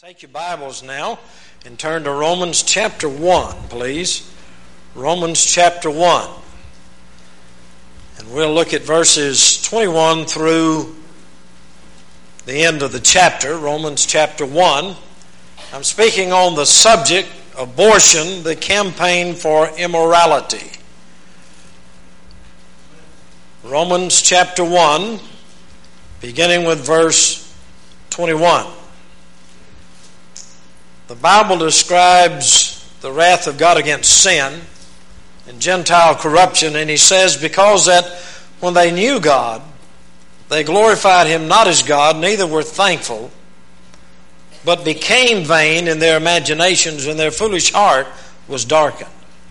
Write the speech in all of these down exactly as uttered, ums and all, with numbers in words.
Take your Bibles now and turn to Romans chapter one, please. Romans chapter one. And we'll look at verses twenty-one through the end of the chapter, Romans chapter one. I'm speaking on the subject, abortion, the campaign for immorality. Romans chapter one, beginning with verse twenty-one. The Bible describes the wrath of God against sin and Gentile corruption, and he says, because that when they knew God, they glorified him not as God, neither were thankful, but became vain in their imaginations, and their foolish heart was darkened.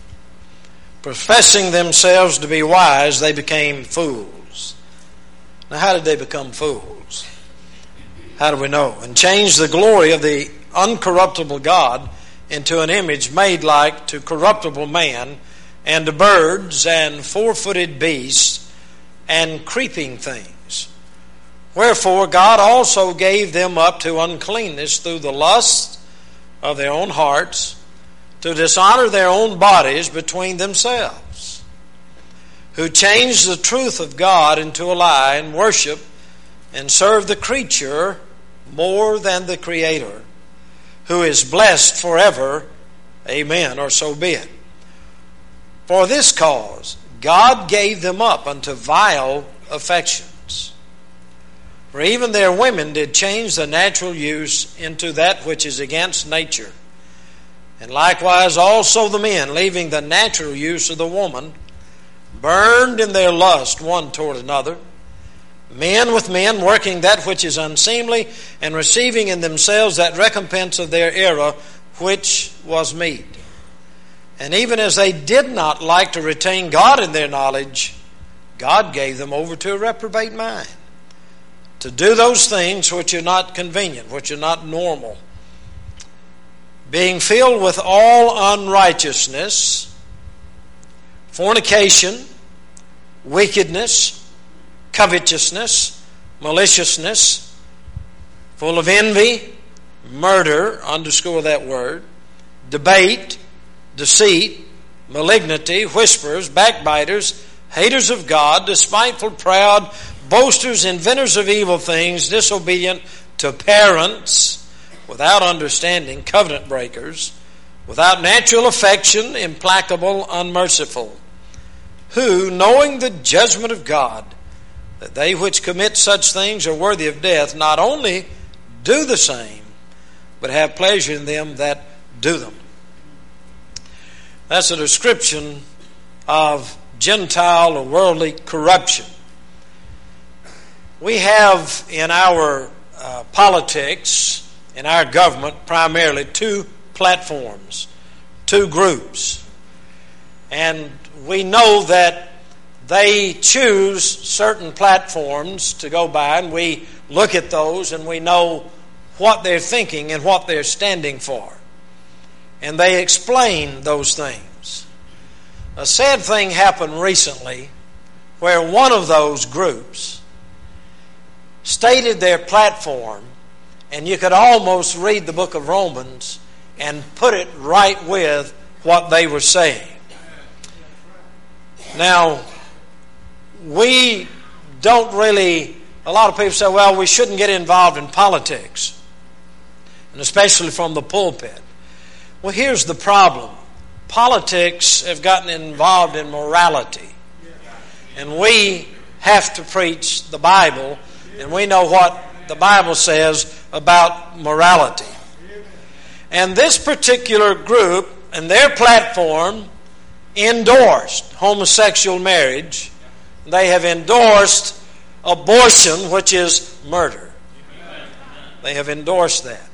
Professing themselves to be wise, they became fools. Now, how did they become fools? How do we know? And changed the glory of the uncorruptible God into an image made like to corruptible man, and to birds and four-footed beasts and creeping things. Wherefore God also gave them up to uncleanness through the lust of their own hearts, to dishonor their own bodies between themselves, who changed the truth of God into a lie, and worship and serve the creature more than the Creator, who is blessed forever. Amen, or so be it. For this cause God gave them up unto vile affections. For even their women did change the natural use into that which is against nature. And likewise also the men, leaving the natural use of the woman, burned in their lust one toward another, men with men, working that which is unseemly, and receiving in themselves that recompense of their error which was meet. And even as they did not like to retain God in their knowledge, God gave them over to a reprobate mind, to do those things which are not convenient, which are not normal, being filled with all unrighteousness, fornication, wickedness, covetousness, maliciousness, full of envy, murder, underscore that word, debate, deceit, malignity, whisperers, backbiters, haters of God, despiteful, proud, boasters, inventors of evil things, disobedient to parents, without understanding, covenant breakers, without natural affection, implacable, unmerciful, who, knowing the judgment of God, that they which commit such things are worthy of death, not only do the same, but have pleasure in them that do them. That's a description of Gentile or worldly corruption. We have in our uh, politics, in our government, primarily two platforms, two groups. And we know that they choose certain platforms to go by, and we look at those and we know what they're thinking and what they're standing for. And they explain those things. A sad thing happened recently where one of those groups stated their platform, and you could almost read the book of Romans and put it right with what they were saying. Now, we don't really, a lot of people say, well, we shouldn't get involved in politics, and especially from the pulpit. Well, here's the problem. Politics have gotten involved in morality, and we have to preach the Bible, and we know what the Bible says about morality. And this particular group and their platform endorsed homosexual marriage. They have endorsed abortion, which is murder. They have endorsed that.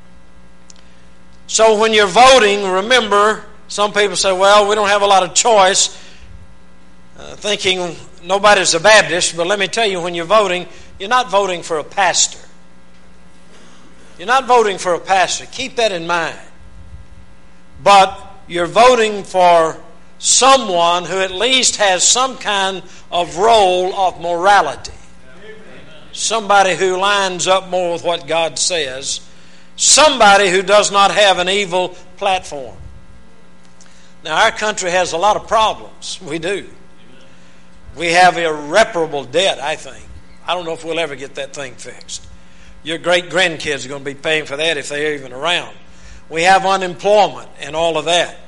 So when you're voting, remember, some people say, well, we don't have a lot of choice, uh, thinking nobody's a Baptist, but let me tell you, when you're voting, you're not voting for a pastor. You're not voting for a pastor. Keep that in mind. But you're voting for someone who at least has some kind of role of morality. Somebody who lines up more with what God says Somebody who does not have an evil platform. Now, our country has a lot of problems. We do. We have irreparable debt, I think. I don't know if we'll ever get that thing fixed. Your great-grandkids are going to be paying for that if they're even around. We have unemployment and all of that.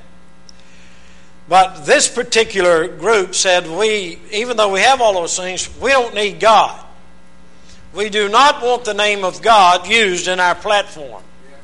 But this particular group said, we, even though we have all those things, we don't need God. We do not want the name of God used in our platform.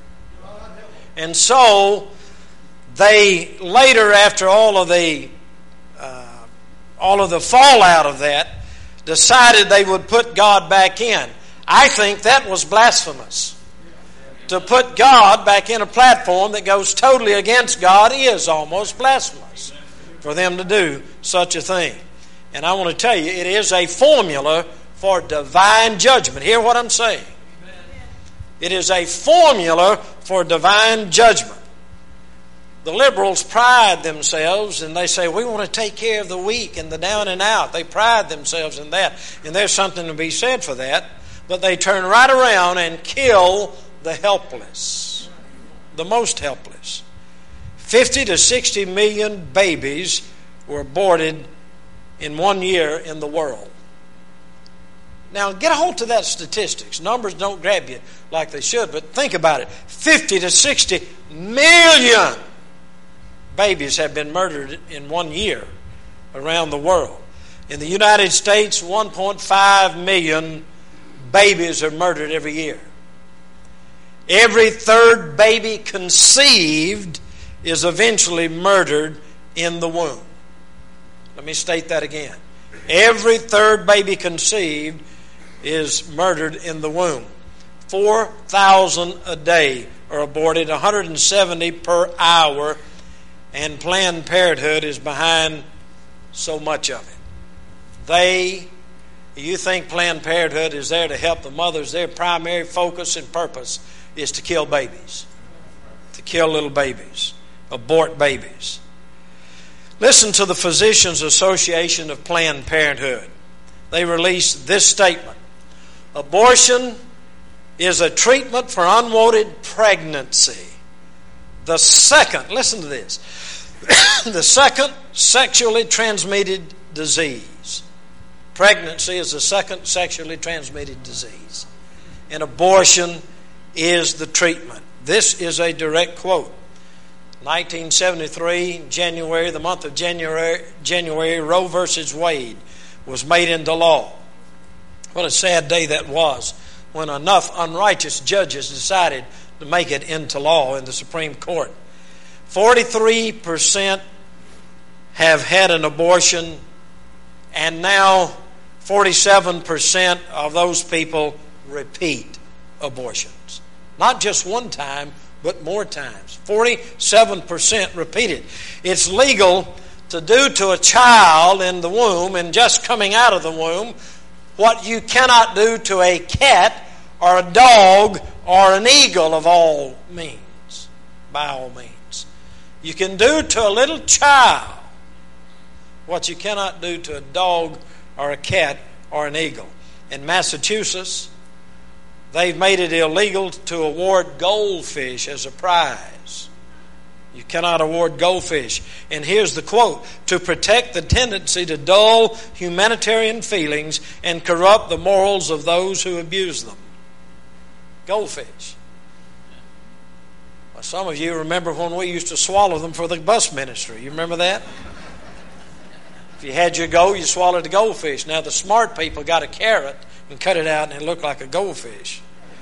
And so they later, after all of the uh, all of the fallout of that, decided they would put God back in. I think that was blasphemous. To put God back in a platform that goes totally against God is almost blasphemous for them to do such a thing. And I want to tell you, it is a formula for divine judgment. Hear what I'm saying. It is a formula for divine judgment. The liberals pride themselves and they say, we want to take care of the weak and the down and out. They pride themselves in that. And there's something to be said for that. But they turn right around and kill the helpless, the most helpless. fifty to sixty million babies were aborted in one year in the world. Now, get a hold to that statistics. Numbers don't grab you like they should, but think about it. fifty to sixty million babies have been murdered in one year around the world. In the United States, one point five million babies are murdered every year. Every third baby conceived is eventually murdered in the womb. Let me state that again. Every third baby conceived is murdered in the womb. four thousand a day are aborted, one hundred seventy per hour, and Planned Parenthood is behind so much of it. They, you think Planned Parenthood is there to help the mothers? Their primary focus and purpose is to kill babies, to kill little babies, abort babies. Listen to the Physicians Association of Planned Parenthood. They released this statement. Abortion is a treatment for unwanted pregnancy. The second, listen to this, the second sexually transmitted disease. Pregnancy is the second sexually transmitted disease. And abortion is the treatment. This is a direct quote. nineteen seventy-three, January, the month of January, January, Roe versus Wade was made into law. What a sad day that was when enough unrighteous judges decided to make it into law in the Supreme Court. forty-three percent have had an abortion, and now forty-seven percent of those people repeat abortions. Not just one time, but more times. forty-seven percent repeated. It's legal to do to a child in the womb and just coming out of the womb what you cannot do to a cat or a dog or an eagle of all means, by all means. You can do to a little child what you cannot do to a dog or a cat or an eagle. In Massachusetts, they've made it illegal to award goldfish as a prize. You cannot award goldfish. And here's the quote: to protect the tendency to dull humanitarian feelings and corrupt the morals of those who abuse them. Goldfish. Well, some of you remember when we used to swallow them for the bus ministry. You remember that? If you had your gold, you swallowed the goldfish. Now the smart people got a carrot and cut it out and it looked like a goldfish.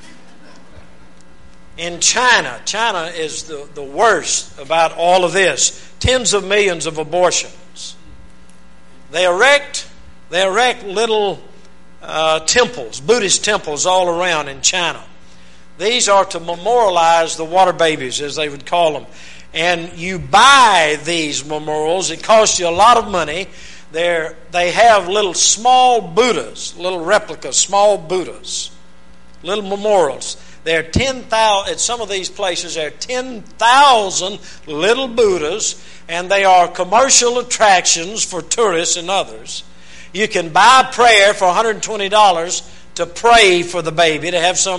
In China, China is the, the worst about all of this. Tens of millions of abortions. They erect, they erect little uh, temples, Buddhist temples all around in China. These are to memorialize the water babies, as they would call them. And you buy these memorials. It costs you a lot of money. They're, they have little small Buddhas, little replicas, small Buddhas, little memorials. There are ten thousand, at some of these places, there are ten thousand little Buddhas, and they are commercial attractions for tourists and others. You can buy prayer for one hundred twenty dollars to pray for the baby, to have some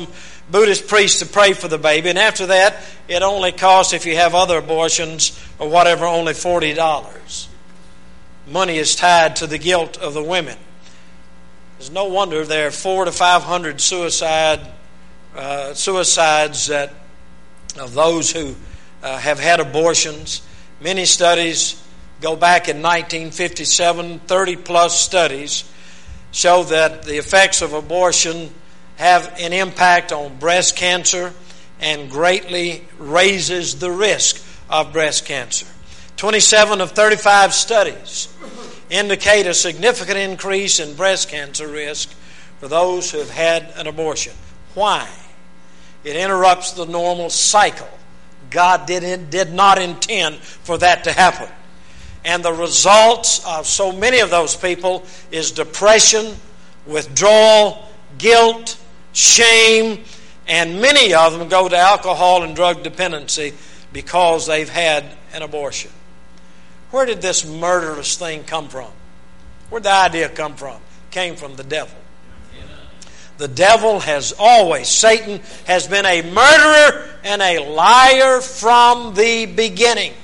Buddhist priest to pray for the baby. And after that, it only costs, if you have other abortions or whatever, only forty dollars. Money is tied to the guilt of the women. There's no wonder there are four to five hundred suicide uh, suicides that of those who uh, have had abortions. Many studies go back in nineteen fifty-seven, thirty plus studies show that the effects of abortion have an impact on breast cancer and greatly raises the risk of breast cancer. twenty-seven of thirty-five studies indicate a significant increase in breast cancer risk for those who have had an abortion. Why? It interrupts the normal cycle. God did, did not intend for that to happen. And the results of so many of those people is depression, withdrawal, guilt, shame, and many of them go to alcohol and drug dependency because they've had an abortion. Where did this murderous thing come from? Where did the idea come from? It came from the devil. The devil has always, Satan has been a murderer and a liar from the beginning.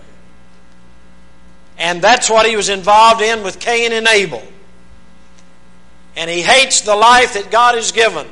And that's what he was involved in with Cain and Abel. And he hates the life that God has given.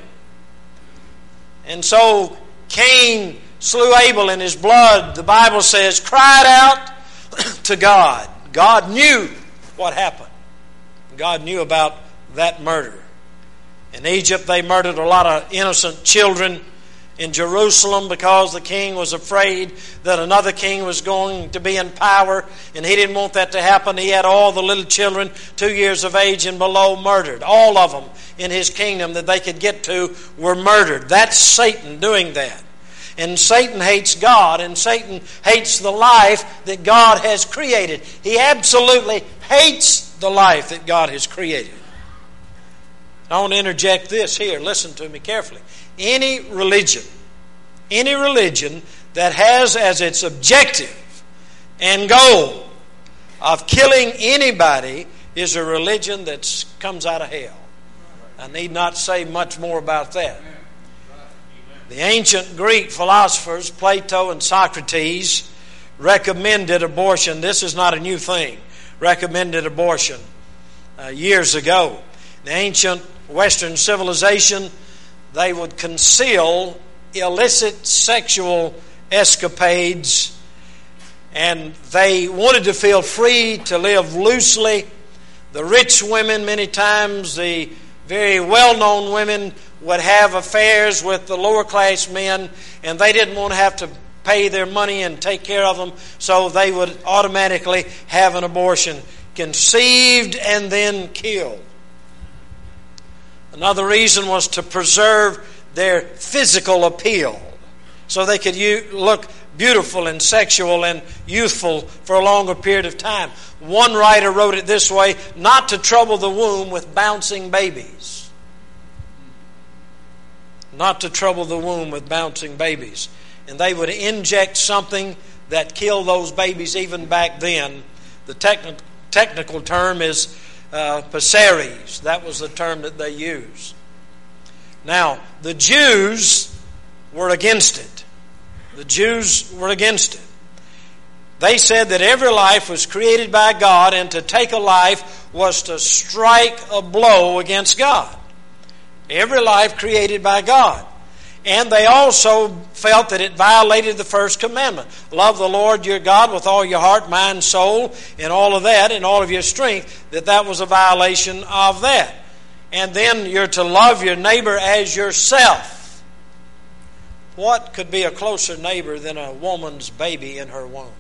And so Cain slew Abel, and his blood, the Bible says, cried out to God. God knew what happened. God knew about that murder. In Egypt, they murdered a lot of innocent children. In Jerusalem, because the king was afraid that another king was going to be in power, and he didn't want that to happen, he had all the little children two years of age and below murdered. All of them in his kingdom that they could get to were murdered. That's Satan doing that. And Satan hates God, and Satan hates the life that God has created. He absolutely hates the life that God has created. I want to interject this here. Listen to me carefully. Any religion, any religion that has as its objective and goal of killing anybody is a religion that comes out of hell. I need not say much more about that. The ancient Greek philosophers, Plato and Socrates, recommended abortion. This is not a new thing. Recommended abortion uh, years ago. The ancient Western civilization, they would conceal illicit sexual escapades, and they wanted to feel free to live loosely. The rich women, many times the very well-known women, would have affairs with the lower class men, and they didn't want to have to pay their money and take care of them, so they would automatically have an abortion, conceived and then killed. Another reason was to preserve their physical appeal, so they could look beautiful and sexual and youthful for a longer period of time. One writer wrote it this way: not to trouble the womb with bouncing babies. Not to trouble the womb with bouncing babies. And they would inject something that killed those babies even back then. The techni- technical term is Uh, Pessaries. That was the term that they used. Now, the Jews were against it. The Jews were against it. They said that every life was created by God, and to take a life was to strike a blow against God. Every life created by God. And they also felt that it violated the first commandment. Love the Lord your God with all your heart, mind, soul, and all of that, and all of your strength, that that was a violation of that. And then you're to love your neighbor as yourself. What could be a closer neighbor than a woman's baby in her womb?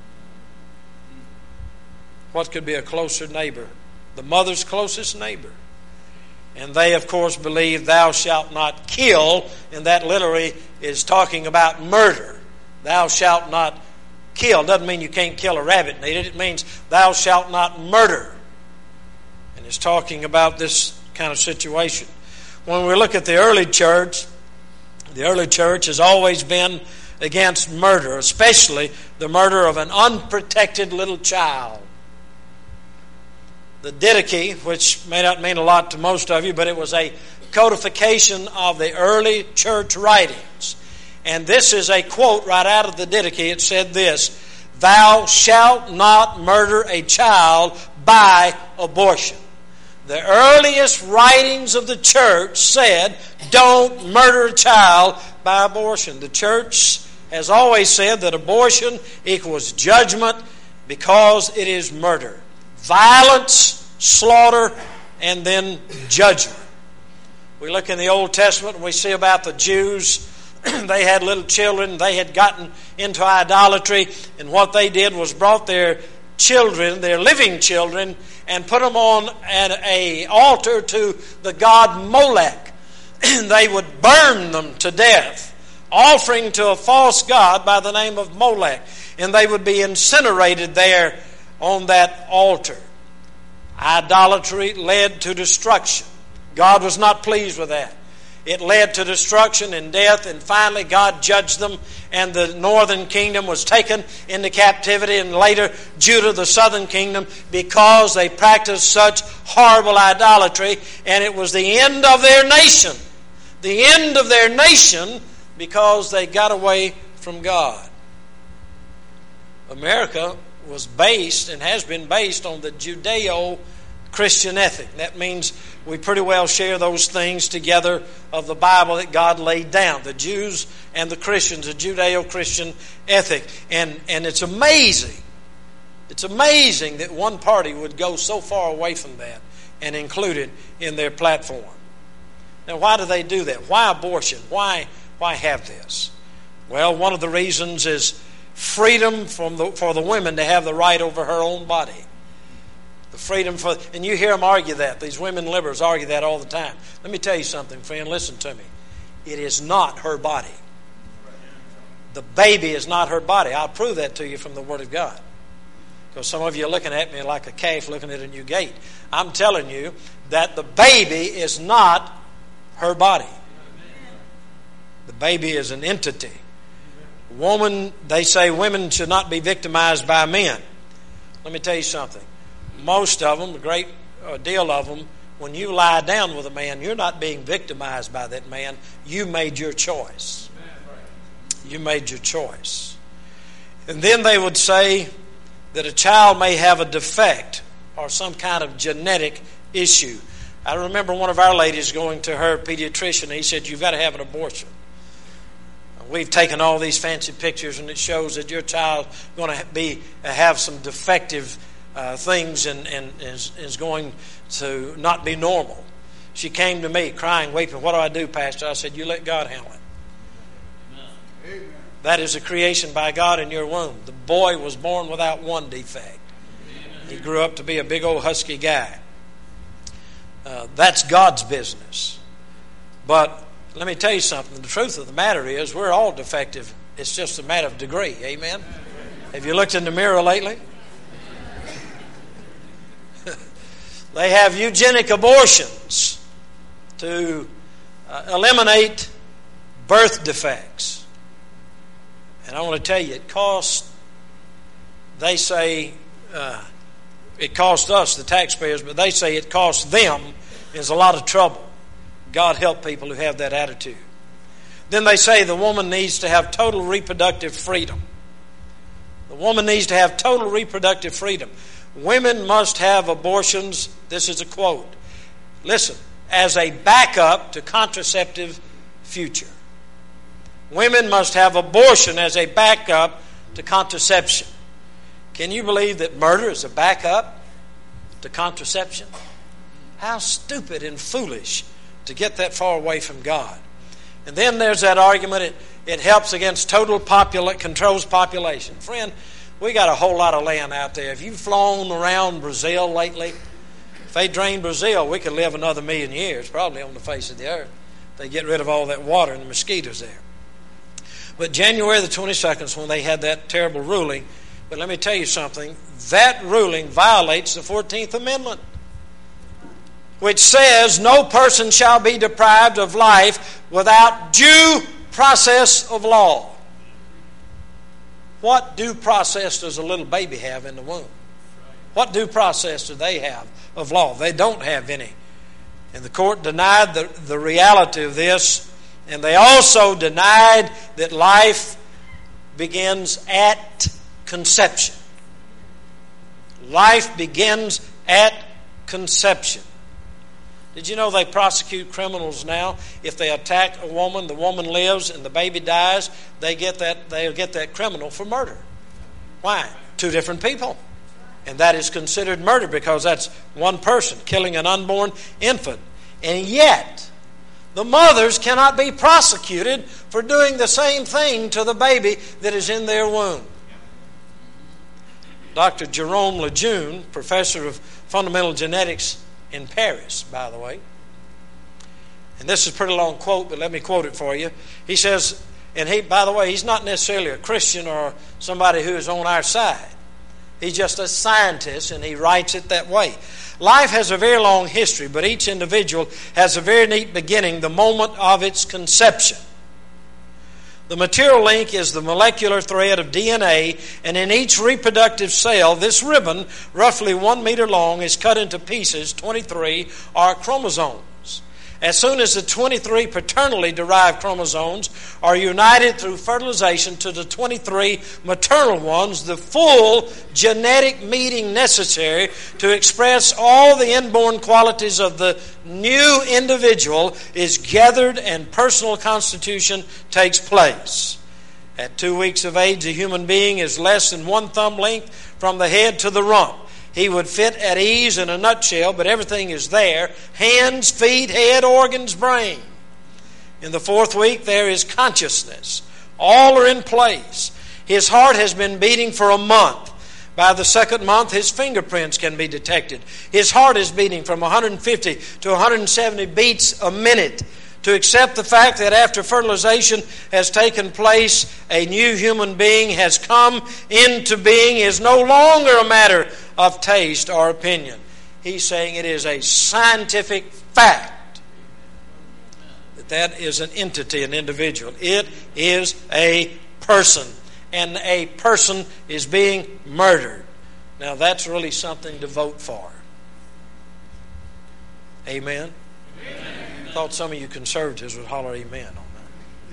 What could be a closer neighbor? The mother's closest neighbor. And they, of course, believe thou shalt not kill, and that literally is talking about murder. Thou shalt not kill. Doesn't mean you can't kill a rabbit and eat it. It means thou shalt not murder. And it's talking about this kind of situation. When we look at the early church, the early church has always been against murder, especially the murder of an unprotected little child. The Didache, which may not mean a lot to most of you, but it was a codification of the early church writings. And this is a quote right out of the Didache. It said this: "Thou shalt not murder a child by abortion." The earliest writings of the church said, don't murder a child by abortion. The church has always said that abortion equals judgment because it is murder. Violence, slaughter, and then judgment. We look in the Old Testament and we see about the Jews. They had little children. They had gotten into idolatry. And what they did was brought their children, their living children, and put them on an a altar to the god Molech. They would burn them to death, offering to a false god by the name of Molech. And they would be incinerated there on that altar. Idolatry led to destruction. God was not pleased with that. It led to destruction and death, and finally God judged them, and the northern kingdom was taken into captivity, and later Judah, the southern kingdom, because they practiced such horrible idolatry, and it was the end of their nation. The end of their nation because they got away from God. America was based and has been based on the Judeo-Christian ethic. That means we pretty well share those things together of the Bible that God laid down. The Jews and the Christians, the Judeo-Christian ethic. And, and it's amazing. It's amazing that one party would go so far away from that and include it in their platform. Now, why do they do that? Why abortion? Why, why have this? Well, one of the reasons is freedom from the, for the women to have the right over her own body. The freedom for, and you hear them argue that. These women liberals argue that all the time. Let me tell you something, friend. Listen to me. It is not her body. The baby is not her body. I'll prove that to you from the Word of God. Because some of you are looking at me like a calf looking at a new gate. I'm telling you that the baby is not her body. The baby is an entity. Woman, they say women should not be victimized by men. Let me tell you something. Most of them, a great deal of them, when you lie down with a man, you're not being victimized by that man. You made your choice. You made your choice. And then they would say that a child may have a defect or some kind of genetic issue. I remember one of our ladies going to her pediatrician, and he said, "You've got to have an abortion. We've taken all these fancy pictures, and it shows that your child's going to be have some defective uh, things and, and is, is going to not be normal." She came to me crying, weeping. "What do I do, Pastor?" I said, "You let God handle it." Amen. That is a creation by God in your womb. The boy was born without one defect. Amen. He grew up to be a big old husky guy. Uh, that's God's business. But let me tell you something. The truth of the matter is we're all defective. It's just a matter of degree. Amen? Have you looked in the mirror lately? They have eugenic abortions to uh, eliminate birth defects. And I want to tell you, it costs, they say, uh, it costs us, the taxpayers, but they say it costs them is a lot of trouble. God help people who have that attitude. Then they say the woman needs to have total reproductive freedom. The woman needs to have total reproductive freedom. Women must have abortions, this is a quote, listen, as a backup to contraceptive future. Women must have abortion as a backup to contraception. Can you believe that murder is a backup to contraception? How stupid and foolish to get that far away from God. And then there's that argument, it, it helps against total popula- controls population. Friend, we got a whole lot of land out there. If you've flown around Brazil lately, if they drain Brazil, we could live another million years, probably on the face of the earth. They get rid of all that water and the mosquitoes there. But January the twenty-second is when they had that terrible ruling. But let me tell you something. That ruling violates the fourteenth Amendment, which says no person shall be deprived of life without due process of law. What due process does a little baby have in the womb? What due process do they have of law? They don't have any. And the court denied the, the reality of this, and they also denied that life begins at conception. Life begins at conception. Did you know they prosecute criminals now? If they attack a woman, the woman lives, and the baby dies, they get that they'll get that criminal for murder. Why? Two different people. And that is considered murder because that's one person killing an unborn infant. And yet, the mothers cannot be prosecuted for doing the same thing to the baby that is in their womb. Doctor Jerome Lejeune, professor of fundamental genetics in Paris, by the way. And this is a pretty long quote, but let me quote it for you. He says, and he, by the way, he's not necessarily a Christian or somebody who is on our side. He's just a scientist, and he writes it that way. Life has a very long history, but each individual has a very neat beginning, the moment of its conception. The material link is the molecular thread of D N A, and in each reproductive cell, this ribbon, roughly one meter long, is cut into pieces, twenty-three, are chromosomes. As soon as the twenty-three paternally derived chromosomes are united through fertilization to the twenty-three maternal ones, the full genetic meeting necessary to express all the inborn qualities of the new individual is gathered and personal constitution takes place. At two weeks of age, a human being is less than one thumb length from the head to the rump. He would fit at ease in a nutshell, but everything is there. Hands, feet, head, organs, brain. In the fourth week, there is consciousness. All are in place. His heart has been beating for a month. By the second month, his fingerprints can be detected. His heart is beating from one hundred fifty to one hundred seventy beats a minute. To accept the fact that after fertilization has taken place, a new human being has come into being is no longer a matter of taste or opinion. He's saying it is a scientific fact that that is an entity, an individual. It is a person, and a person is being murdered. Now that's really something to vote for. Amen? Amen. I thought some of you conservatives would holler amen on that.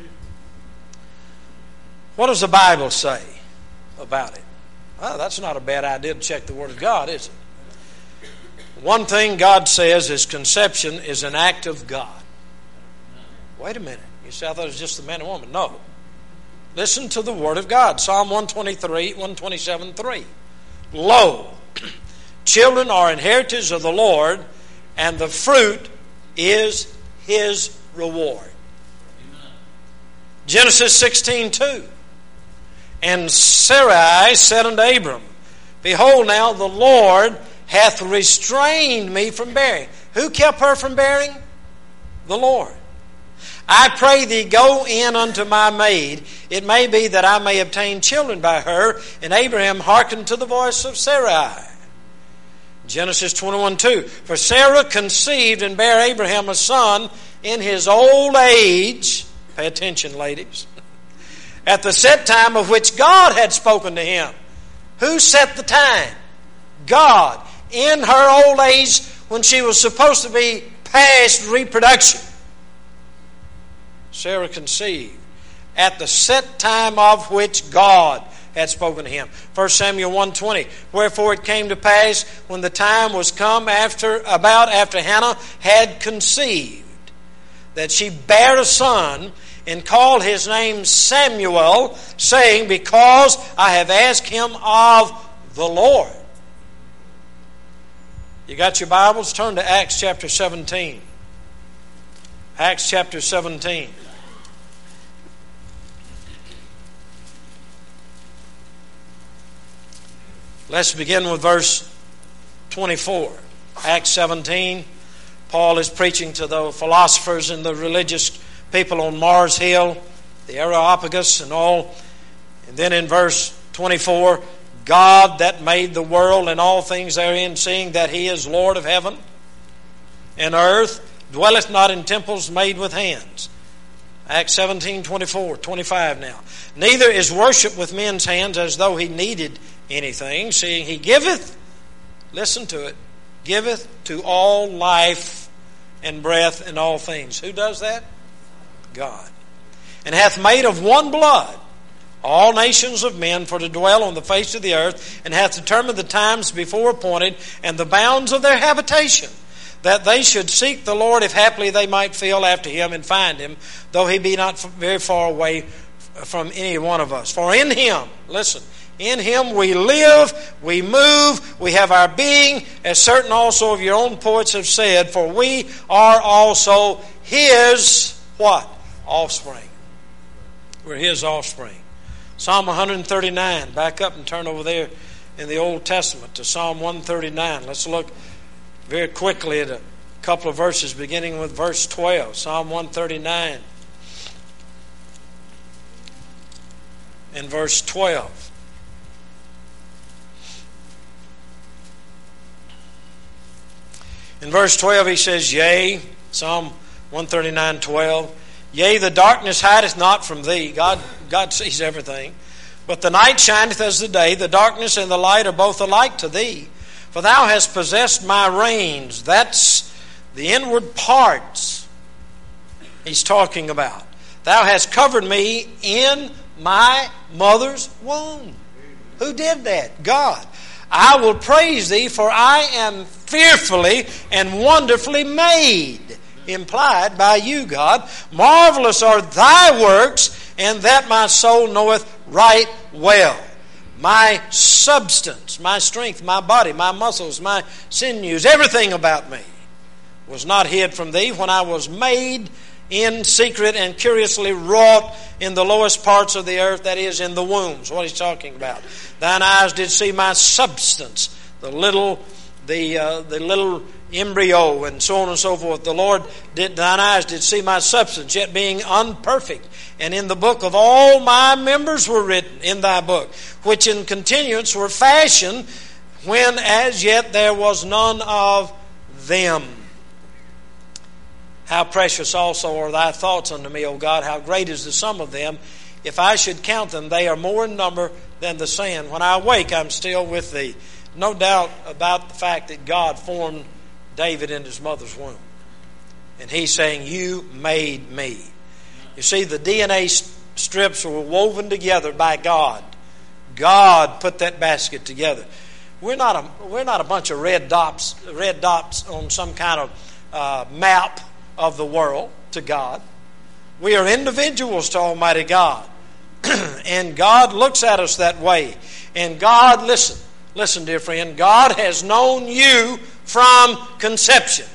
What does the Bible say about it? Well, that's not a bad idea to check the Word of God, is it? One thing God says is conception is an act of God. Wait a minute. You say, I thought it was just the man and woman. No. Listen to the Word of God. Psalm one twenty-three, one twenty-seven, three. Lo, children are inheritors of the Lord, and the fruit is His reward. Genesis sixteen, two. And Sarai said unto Abram, Behold now, the Lord hath restrained me from bearing. Who kept her from bearing? The Lord. I pray thee, go in unto my maid. It may be that I may obtain children by her. And Abraham hearkened to the voice of Sarai. Genesis twenty-one, two. For Sarah conceived and bare Abraham a son in his old age. Pay attention, ladies. At the set time of which God had spoken to him. Who set the time? God. In her old age, when she was supposed to be past reproduction, Sarah conceived. At the set time of which God had spoken to him. First Samuel one twenty. Wherefore it came to pass when the time was come after about after Hannah had conceived, that she bare a son, and called his name Samuel, saying, Because I have asked him of the Lord. You got your Bibles? Turn to Acts chapter seventeen. Acts chapter seventeen. Let's begin with verse twenty-four. Acts seventeen. Paul is preaching to the philosophers and the religious people on Mars Hill, the Areopagus and all. And then in verse twenty-four, God that made the world and all things therein, seeing that He is Lord of heaven and earth, dwelleth not in temples made with hands. Acts seventeen, twenty-four, twenty-five now. Neither is worship with men's hands as though He needed anything, seeing He giveth, listen to it, giveth to all life and breath and all things. Who does that? God. And hath made of one blood all nations of men for to dwell on the face of the earth, and hath determined the times before appointed and the bounds of their habitation, that they should seek the Lord, if haply they might feel after him and find him, though he be not very far away from any one of us. For in him, listen, in him we live, we move, we have our being, as certain also of your own poets have said, for we are also his, what? Offspring. We're his offspring. Psalm one thirty-nine, back up and turn over there in the Old Testament to Psalm one thirty-nine. Let's look very quickly at a couple of verses, beginning with verse twelve. Psalm one thirty-nine and verse twelve. In verse twelve he says, Yea, Psalm one thirty-nine, twelve, Yea, the darkness hideth not from thee. God, God sees everything. But the night shineth as the day. The darkness and the light are both alike to thee. For thou hast possessed my reins. That's the inward parts he's talking about. Thou hast covered me in my mother's womb. Who did that? God. I will praise thee, for I am fearfully and wonderfully made. Implied by you, God. Marvelous are thy works, and that my soul knoweth right well. My substance, my strength, my body, my muscles, my sinews, everything about me was not hid from thee when I was made in secret and curiously wrought in the lowest parts of the earth, that is, in the wombs. What he's talking about. Thine eyes did see my substance, the little, the uh, the little embryo, and so on and so forth. The Lord did, thine eyes did see my substance, yet being unperfect. And in the book of all my members were written in thy book, which in continuance were fashioned, when as yet there was none of them. How precious also are thy thoughts unto me, O God. How great is the sum of them. If I should count them, they are more in number than the sand. When I awake, I'm still with thee. No doubt about the fact that God formed David in his mother's womb. And he's saying, you made me. You see, the D N A strips were woven together by God. God put that basket together. We're not a, we're not a bunch of red dots, red dots on some kind of uh, map of the world to God. We are individuals to Almighty God. And God looks at us that way. And God, listen, listen, dear friend, God has known you from conception.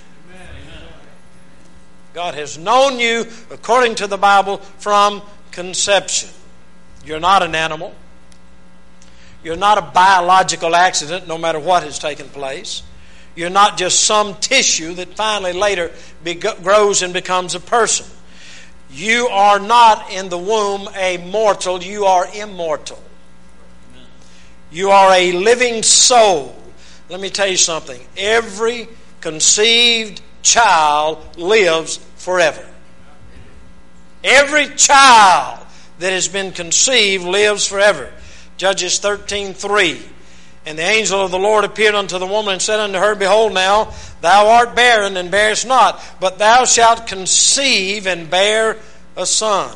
God has known you, according to the Bible, from conception. You're not an animal. You're not a biological accident, no matter what has taken place. You're not just some tissue that finally later be- grows and becomes a person. You are not in the womb a mortal. You are immortal. You are a living soul. Let me tell you something. Every conceived child lives forever. Every child that has been conceived lives forever. Judges thirteen three. And the angel of the Lord appeared unto the woman and said unto her, Behold now, thou art barren and bearest not, but thou shalt conceive and bear a son.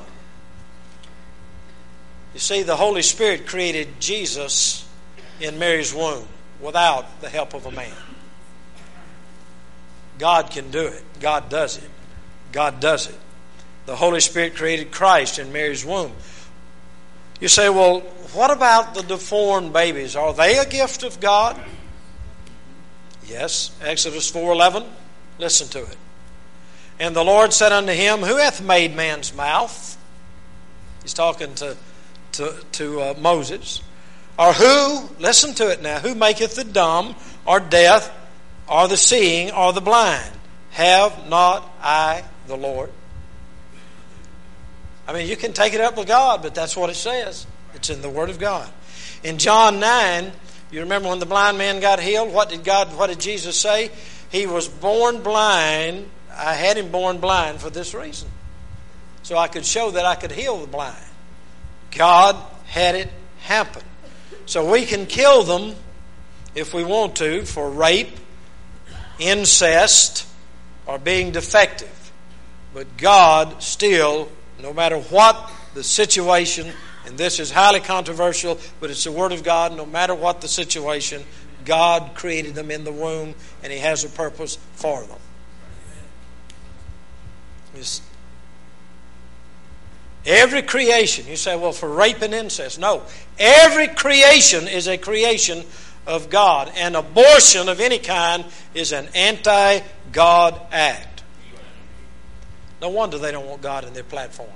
You see, the Holy Spirit created Jesus in Mary's womb without the help of a man. God can do it. God does it. God does it. The Holy Spirit created Christ in Mary's womb. You say, well, what about the deformed babies? Are they a gift of God? Yes. Exodus four eleven. Listen to it. And the Lord said unto him, Who hath made man's mouth? He's talking to, to, to uh, Moses. Or who, listen to it now, who maketh the dumb, or deaf, or the seeing, or the blind? Have not I the Lord? I mean, you can take it up with God, but that's what it says. It's in the Word of God. In John nine, you remember when the blind man got healed? What did God, what did Jesus say? He was born blind. I had him born blind for this reason. So I could show that I could heal the blind. God had it happen. So we can kill them if we want to for rape, incest, or being defective. But God still, no matter what the situation, and this is highly controversial, but it's the Word of God, no matter what the situation, God created them in the womb, and He has a purpose for them. It's every creation, you say, well, for rape and incest. No, every creation is a creation of God. And abortion of any kind is an anti-God act. No wonder they don't want God in their platform.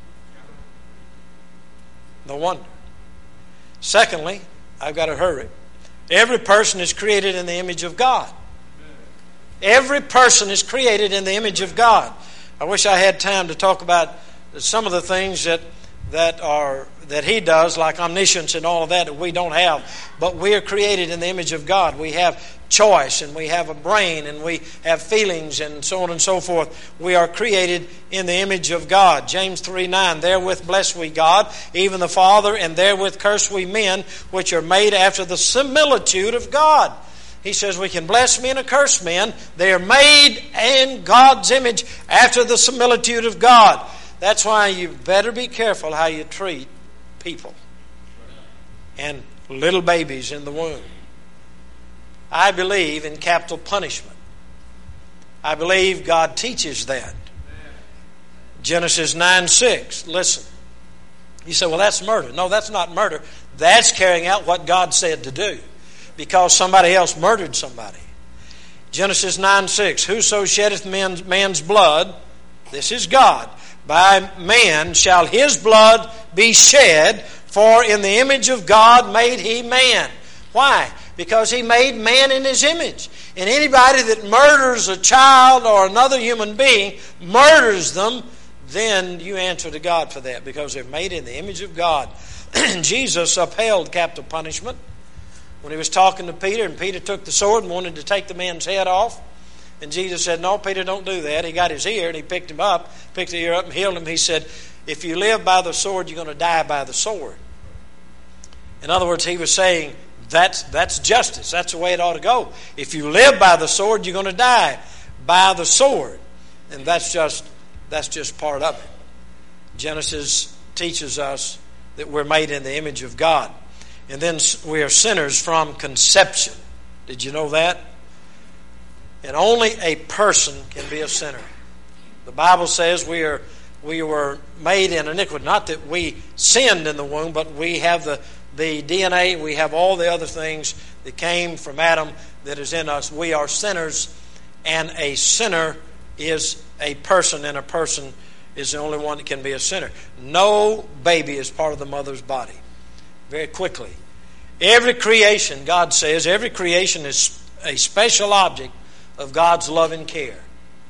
No wonder. Secondly, I've got to hurry. Every person is created in the image of God. Every person is created in the image of God. I wish I had time to talk about some of the things that that are that He does, like omniscience and all of that, that we don't have. But we are created in the image of God. We have choice, and we have a brain, and we have feelings, and so on and so forth. We are created in the image of God. James three nine, therewith bless we God, even the Father, and therewith curse we men, which are made after the similitude of God. He says we can bless men and curse men. They are made in God's image after the similitude of God. That's why you better be careful how you treat people and little babies in the womb. I believe in capital punishment. I believe God teaches that. Genesis nine six. Listen. You say, well, that's murder. No, that's not murder. That's carrying out what God said to do, because somebody else murdered somebody. Genesis nine six. Whoso sheddeth man's, man's blood, this is God, by man shall his blood be shed, for in the image of God made He man. Why? Because He made man in His image. And anybody that murders a child or another human being, murders them, then you answer to God for that, because they're made in the image of God. Jesus upheld capital punishment when He was talking to Peter, and Peter took the sword and wanted to take the man's head off. And Jesus said, no, Peter, don't do that. He got his ear, and He picked him up, picked the ear up and healed him. He said, if you live by the sword, you're going to die by the sword. In other words, He was saying, that's, that's justice. That's the way it ought to go. If you live by the sword, you're going to die by the sword. And that's just, that's just part of it. Genesis teaches us that we're made in the image of God. And then we are sinners from conception. Did you know that? And only a person can be a sinner. The Bible says we are we were made in iniquity. Not that we sinned in the womb, but we have the, the D N A, we have all the other things that came from Adam that is in us. We are sinners, and a sinner is a person, and a person is the only one that can be a sinner. No baby is part of the mother's body. Very quickly. Every creation, God says, every creation is a special object of God's love and care.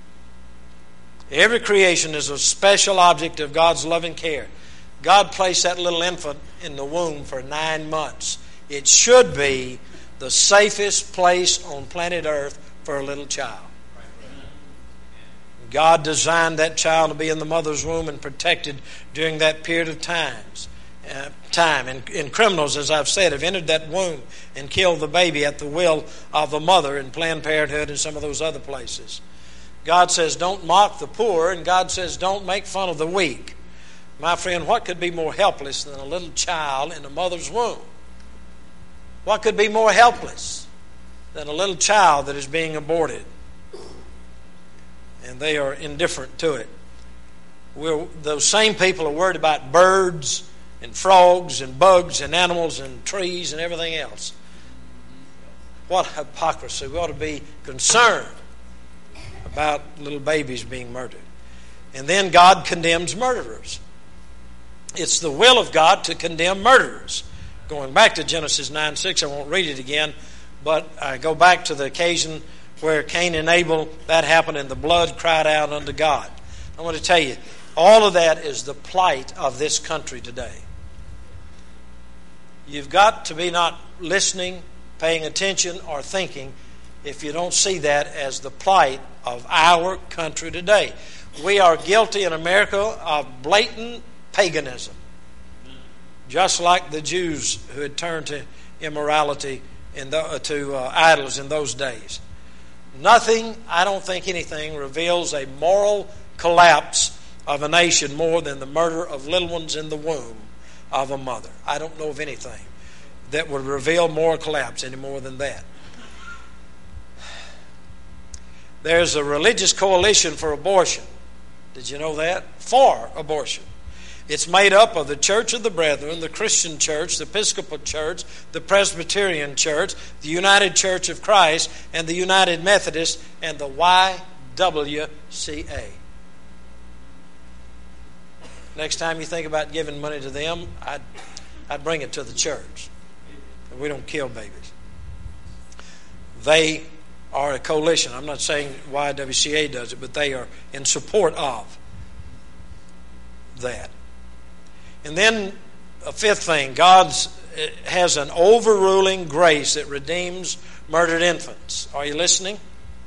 Every creation is a special object of God's love and care. God placed that little infant in the womb for nine months. It should be the safest place on planet Earth for a little child. God designed that child to be in the mother's womb and protected during that period of times. Uh, time. And, and criminals, as I've said, have entered that womb and killed the baby at the will of the mother in Planned Parenthood and some of those other places. God says, don't mock the poor, and God says, don't make fun of the weak. My friend, what could be more helpless than a little child in a mother's womb? What could be more helpless than a little child that is being aborted? And they are indifferent to it. We're, those same people are worried about birds and frogs and bugs and animals and trees and everything else. What hypocrisy. We ought to be concerned about little babies being murdered. And then God condemns murderers. It's the will of God to condemn murderers. Going back to Genesis nine six, I won't read it again, but I go back to the occasion where Cain and Abel, that happened, and the blood cried out unto God. I want to tell you, all of that is the plight of this country today. You've got to be not listening, paying attention, or thinking if you don't see that as the plight of our country today. We are guilty in America of blatant paganism, just like the Jews who had turned to immorality, in the, to uh, idols in those days. Nothing, I don't think anything, reveals a moral collapse of a nation more than the murder of little ones in the womb of a mother. I don't know of anything that would reveal moral collapse any more than that. There's a religious coalition for abortion. Did you know that? For abortion. It's made up of the Church of the Brethren, the Christian Church, the Episcopal Church, the Presbyterian Church, the United Church of Christ, and the United Methodist, and the Y W C A. Next time you think about giving money to them, I'd, I'd bring it to the church. We don't kill babies. They are a coalition. I'm not saying Y W C A does it, but they are in support of that. And then a fifth thing, God has an overruling grace that redeems murdered infants. Are you listening?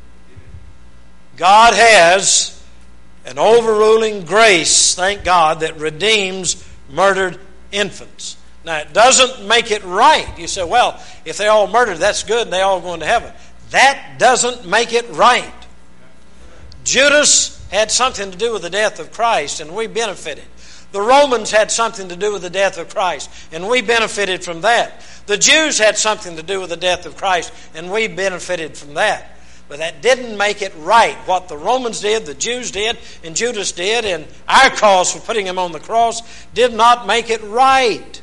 God has an overruling grace, thank God, that redeems murdered infants. Now, it doesn't make it right. You say, well, if they're all murdered, that's good and they're all going to heaven. That doesn't make it right. Judas had something to do with the death of Christ, and we benefited. The Romans had something to do with the death of Christ, and we benefited from that. The Jews had something to do with the death of Christ, and we benefited from that. But that didn't make it right. What the Romans did, the Jews did, and Judas did, and our cause for putting him on the cross did not make it right.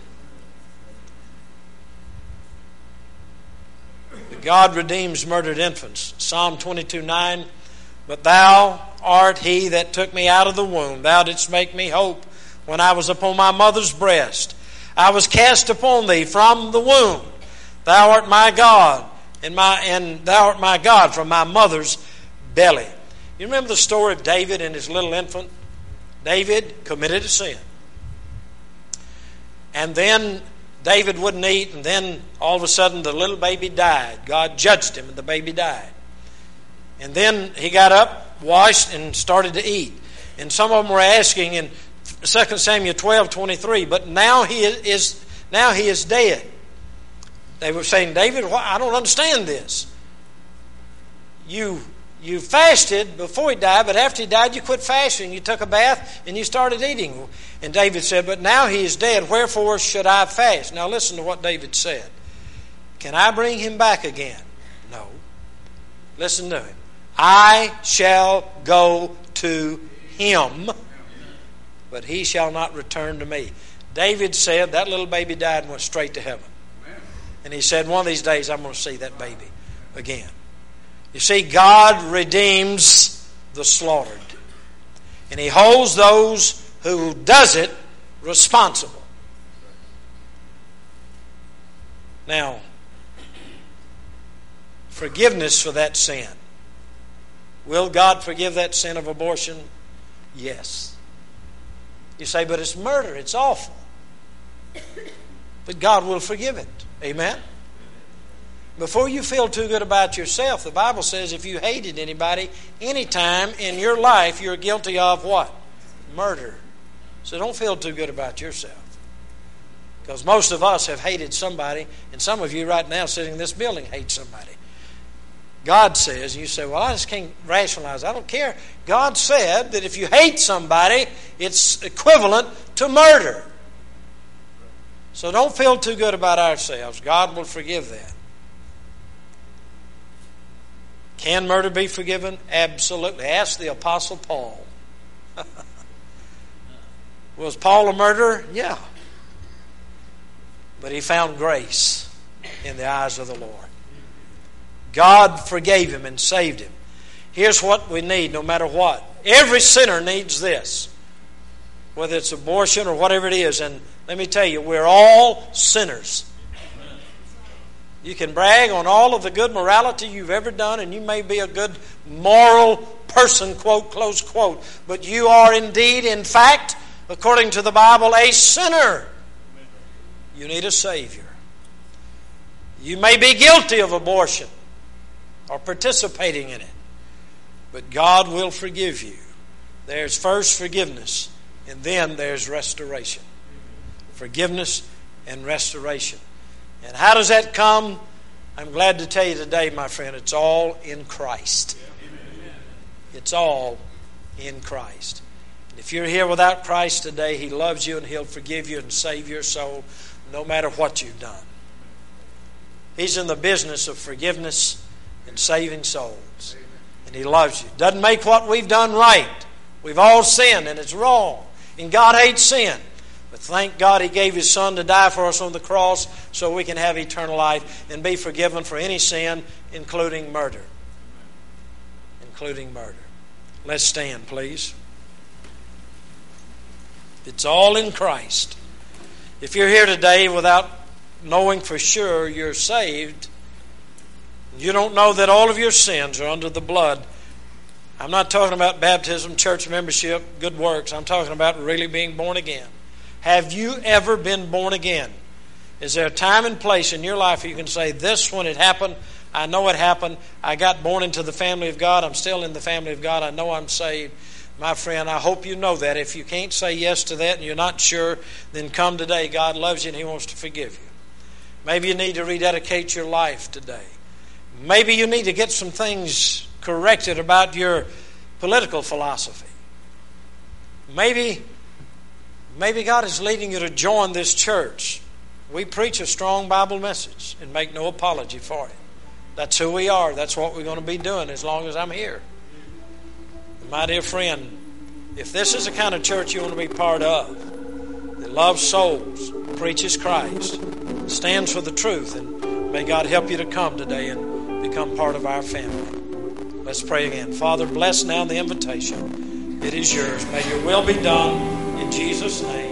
God redeems murdered infants. Psalm twenty-two nine, but thou art he that took me out of the womb. Thou didst make me hope when I was upon my mother's breast. I was cast upon thee from the womb. Thou art my God, and my and thou art my God from my mother's belly. You remember the story of David and his little infant? David committed a sin. And then David wouldn't eat, and then all of a sudden the little baby died. God judged him, and the baby died. And then he got up, washed, and started to eat. And some of them were asking in Second Samuel twelve twenty-three, but now he is now he is dead. They were saying, David, I don't understand this. You you fasted before he died, but after he died you quit fasting. You took a bath and you started eating. And David said, but now he is dead, wherefore should I fast? Now listen to what David said. Can I bring him back again? No. Listen to him. I shall go to him, but he shall not return to me. David said that little baby died and went straight to heaven. And he said, one of these days I'm going to see that baby again. You see, God redeems the slaughtered. And he holds those who does it responsible. Now, forgiveness for that sin. Will God forgive that sin of abortion? Yes. You say, but it's murder. It's awful. But God will forgive it. Amen? Before you feel too good about yourself, the Bible says if you hated anybody, anytime in your life, you're guilty of what? Murder. So don't feel too good about yourself. Because most of us have hated somebody, and some of you right now sitting in this building hate somebody. God says, and you say, well, I just can't rationalize. I don't care. God said that if you hate somebody, it's equivalent to murder. So don't feel too good about ourselves. God will forgive that. Can murder be forgiven? Absolutely. Ask the Apostle Paul. Was Paul a murderer? Yeah. But he found grace in the eyes of the Lord. God forgave him and saved him. Here's what we need no matter what. Every sinner needs this. Whether it's abortion or whatever it is. And let me tell you, we're all sinners. You can brag on all of the good morality you've ever done, and you may be a good moral person, quote, close quote. But you are indeed, in fact, according to the Bible, a sinner. You need a Savior. You may be guilty of abortion or participating in it, but God will forgive you. There's first forgiveness, and then there's restoration. Forgiveness and restoration. And how does that come? I'm glad to tell you today, my friend, it's all in Christ. It's all in Christ. And if you're here without Christ today, He loves you and He'll forgive you and save your soul no matter what you've done. He's in the business of forgiveness and saving souls. And He loves you. Doesn't make what we've done right. We've all sinned and it's wrong. And God hates sin. But thank God He gave His Son to die for us on the cross so we can have eternal life and be forgiven for any sin, including murder. Including murder. Let's stand, please. It's all in Christ. If you're here today without knowing for sure you're saved, you don't know that all of your sins are under the blood. I'm not talking about baptism, church membership, good works. I'm talking about really being born again. Have you ever been born again? Is there a time and place in your life where you can say, this when it happened, I know it happened, I got born into the family of God, I'm still in the family of God, I know I'm saved. My friend, I hope you know that. If you can't say yes to that and you're not sure, then come today. God loves you and He wants to forgive you. Maybe you need to rededicate your life today. Maybe you need to get some things corrected about your political philosophy. Maybe, maybe God is leading you to join this church. We preach a strong Bible message and make no apology for it. That's who we are. That's what we're going to be doing as long as I'm here. And my dear friend, if this is the kind of church you want to be part of, that loves souls, preaches Christ, stands for the truth, and may God help you to come today and become part of our family. Let's pray again. Father, bless now the invitation. It is yours. May your will be done in Jesus' name.